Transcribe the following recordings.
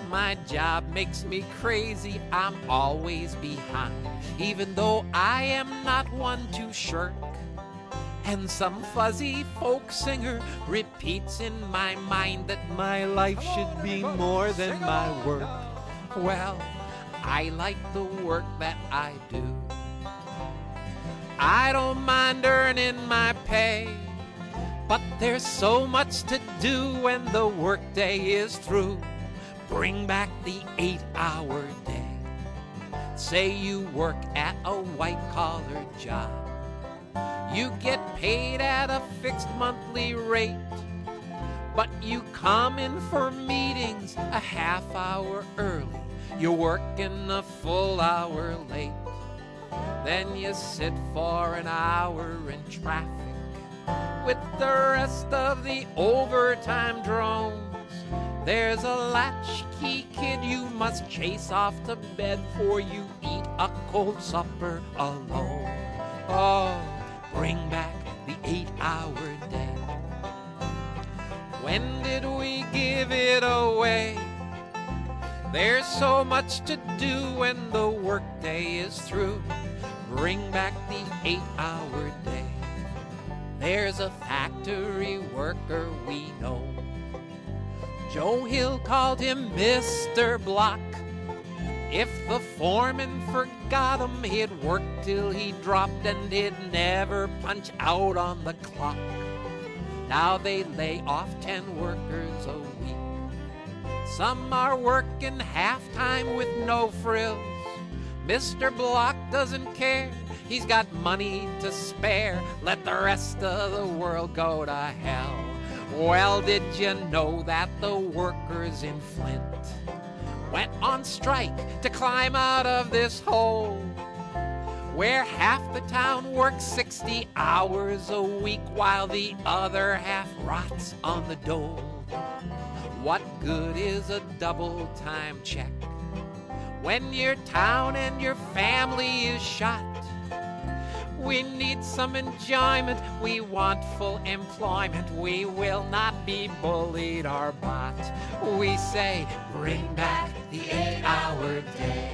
my job makes me crazy. I'm always behind, even though I am not one to shirk. And some fuzzy folk singer repeats in my mind that my life should be more than my work. Well, I like the work that I do. I don't mind earning my pay, but there's so much to do when the workday is through. Bring back the 8-hour day. Say you work at a white-collar job. You get paid at a fixed monthly rate, but you come in for meetings a half hour early. You're working a full hour late. Then you sit for an hour in traffic with the rest of the overtime drones. There's a latchkey kid you must chase off to bed before you eat a cold supper alone. Oh, bring back the 8-hour day. When did we give it away? There's so much to do when the workday is through. Bring back the 8-hour day. There's a factory worker we know. Joe Hill called him Mr. Block. If the foreman forgot him, he'd work till he dropped and he'd never punch out on the clock. Now they lay off 10 workers a week. Some are working half-time with no frills. Mr. Block doesn't care. He's got money to spare. Let the rest of the world go to hell. Well, did you know that the workers in Flint went on strike to climb out of this hole, where half the town works 60 hours a week while the other half rots on the dole? What good is a double-time check when your town and your family is shot? We need some enjoyment, we want full employment, we will not be bullied or bought. We say, bring back the 8-hour day.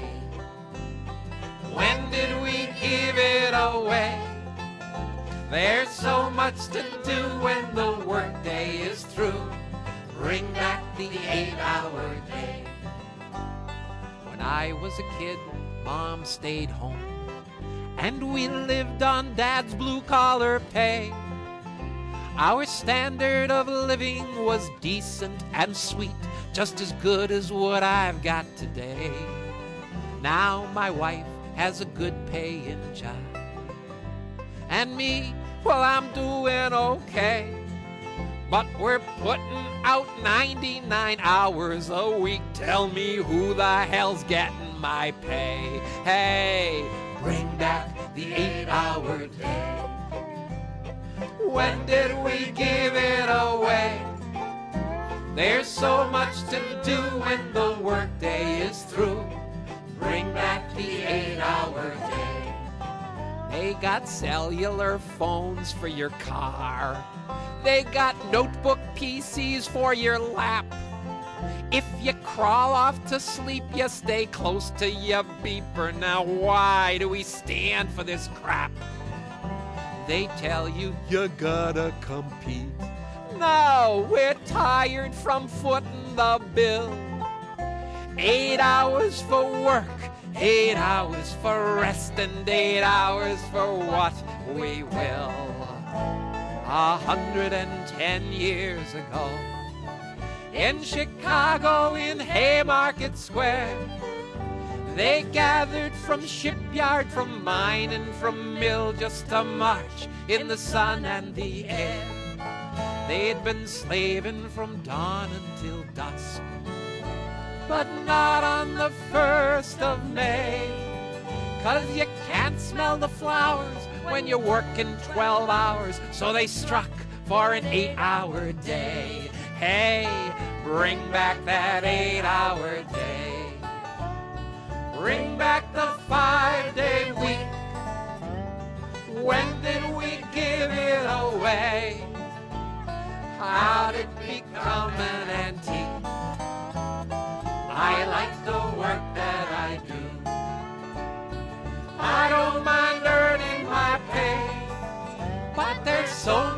When did we give it away? There's so much to do when the workday is through. Bring back the 8-hour day. When I was a kid, Mom stayed home, and we lived on Dad's blue-collar pay. Our standard of living was decent and sweet, just as good as what I've got today. Now my wife has a good paying job, and me, well, I'm doing okay. But we're putting out 99 hours a week. Tell me who the hell's getting my pay? Hey, bring back the 8-hour day. When did we give it away? There's so much to do when the workday is through. Bring back the 8-hour day. They got cellular phones for your car. They got notebook PCs for your lap. If you crawl off to sleep, you stay close to your beeper. Now why do we stand for this crap? They tell you you gotta compete. No, we're tired from footing the bill. 8 hours for work, 8 hours for rest, and 8 hours for what we will. 110 years ago, in Chicago, in Haymarket Square, they gathered from shipyard, from mine, and from mill just to march in the sun and the air. They'd been slaving from dawn until dusk, but not on the 1st of May, 'cause you can't smell the flowers when you're working 12 hours, so they struck for an 8-hour day. Hey, bring back that 8-hour day. Bring back the 5-day week. When did we give it away? How did it become an antique? I so